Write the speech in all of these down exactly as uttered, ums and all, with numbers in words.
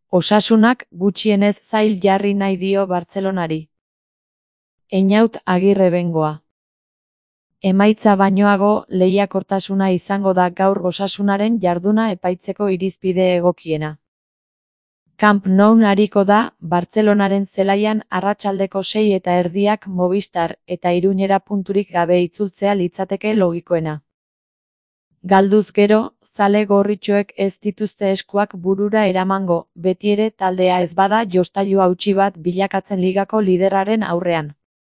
Osasunak gutxienez zail jarri nahi dio Bartzelonari. Einaut Agirre Bengoa. Emaitza bainoago lehiakortasuna izango da gaur Osasunaren jarduna epaitzeko irizpide egokiena. Camp Nou ariko da, Bartzelonaren zelaian arratsaldeko sei eta erdiak Movistar eta Iruñera punturik gabe itzultzea litzateke logikoena. Galduz gero, zale gorritxoek ez dituzte eskuak burura eramango, betiere taldea ez bada jostailu hautsi bat bilakatzen ligako liderraren aurrean.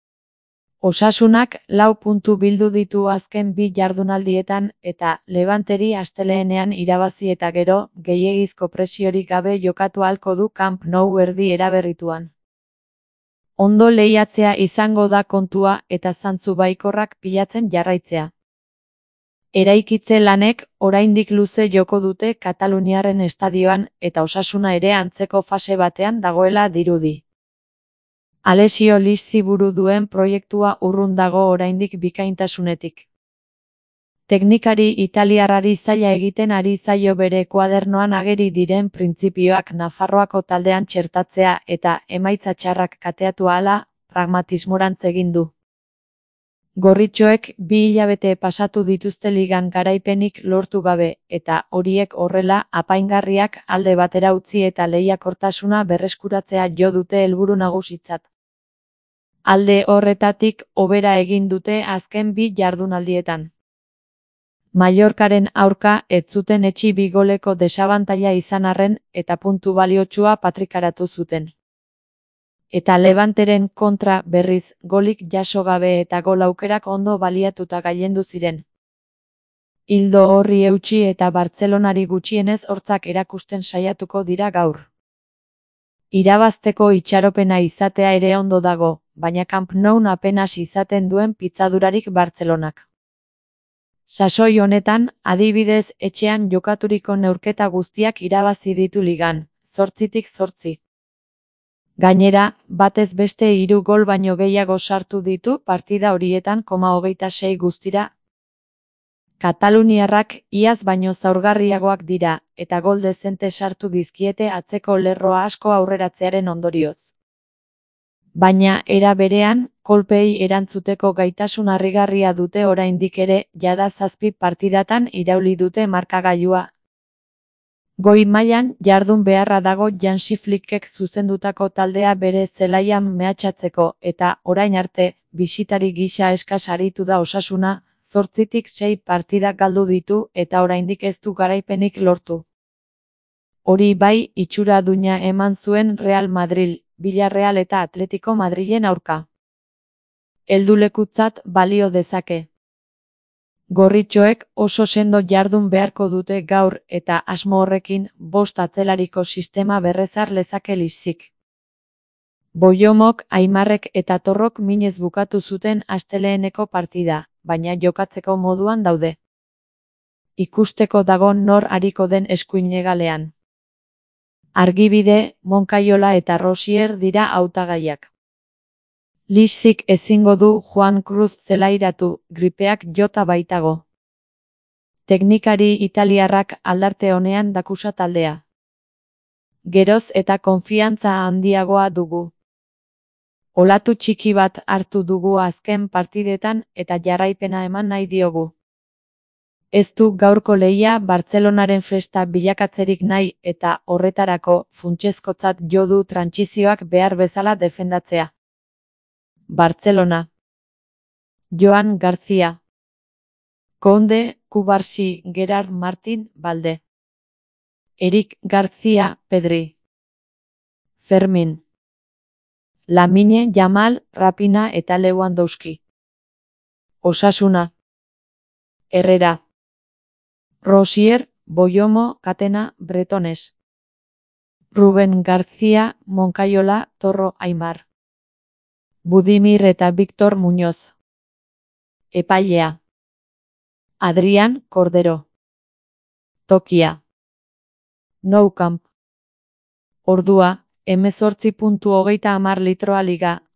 Osasunak lau puntu bildu ditu azken bi jardunaldietan eta Levanteri astelehenean irabazi eta gero, gehiegizko presiorik gabe jokatu ahalko du Camp Nou erdi eraberrituan. Ondo lehiatzea izango da kontua eta zantzu baikorrak pilatzen jarraitzea. Eraikitze lanek oraindik luze joko dute Kataluniarren estadioan eta Osasuna ere antzeko fase batean dagoela dirudi. Alessio Lizzi buru duen proiektua urrun dago oraindik bikaintasunetik. Teknikari italiarrari zaila egiten ari zaio bere kuadernoan ageri diren printzipioak Nafarroako taldean txertatzea eta emaitza txarrak kateatu ahala, pragmatismorantz egin du. Gorritxoek bi hilabete pasatu dituzte ligan garaipenik lortu gabe, eta horiek horrela apaingarriak alde batera utzi eta lehiakortasuna berreskuratzea jo dute helburu nagusitzat. Alde horretatik hobera egin dute azken bi jardunaldietan. Mallorcaren aurka ez zuten etsi bi goleko desabantaila izan arren eta puntu baliotsua patrikaratu zuten. Eta Levanteren kontra berriz golik jaso gabe eta gol aukerak ondo baliatuta gailendu ziren. Ildo horri eutsi eta Bartzelonari gutxienez hortzak erakusten saiatuko dira gaur. Irabazteko itxaropena izatea ere ondo dago, baina Camp Noun apenas izaten duen pitzadurarik Bartzelonak. Sasoi honetan, adibidez, etxean jokaturiko neurketa guztiak irabazi ditu ligan, zortzitik zortzi. Gainera, batez beste hiru gol baino gehiago sartu ditu partida horietan koma hogeita sei guztira. Kataluniarrak iaz baino zaurgarriagoak dira, eta gol dezente sartu dizkiete atzeko lerroa asko aurreratzearen ondorioz. Baina, era berean, kolpeei erantzuteko gaitasun harrigarria dute oraindik ere, jada zazpi partidatan irauli dute markagailua. Goi mailan jardun beharra dago Hansi Flickek zuzendutako taldea bere zelaian mehatxatzeko eta orain arte, bisitari gisa eskas aritu da Osasuna, zortzitik sei partida galdu ditu eta oraindik ez du garaipenik lortu. Hori bai, itxura duina eman zuen Real Madrid, Villarreal eta Atletico Madrilen aurka. Heldulekutzat balio dezake. Gorritxoek oso sendo jardun beharko dute gaur eta asmo horrekin bost atzelariko sistema berrezar lezake Lizzik. Boiomok, Aimarrek eta Torrok minez bukatu zuten asteleeneko partida, baina jokatzeko moduan daude. Ikusteko dago nor ariko den eskuinegalean. Argibide, Monkaiola eta Rosier dira hautagaiak. Lizzik ezingo du Juan Cruz zelairatu, gripeak jota baitago. Teknikari italiarrak aldarte honean dakusa taldea. Geroz eta konfiantza handiagoa dugu. Olatu txiki bat hartu dugu azken partidetan eta jarraipena eman nahi diogu. Ez du gaurko lehia Bartzelonaren festa bilakatzerik nahi eta horretarako funtsezkotzat jo du trantsizioak behar bezala defendatzea. Bartzelona. Joan García. Conde, Cubarsí, Gerard Martín, Balde. Eric García, Pedri. Fermín. Lamine Yamal, Rapina eta Lewandowski. Osasuna. Herrera. Rosier, Boiomo, Catena, Bretones. Rubén García, Moncayola, Torro, Aimar. Budimir eta Víctor Muñoz. Epailea. Adrián Cordero. Tokia. Nou Camp. Ordua, hemezortzi puntu hogeita hamar litroa liga,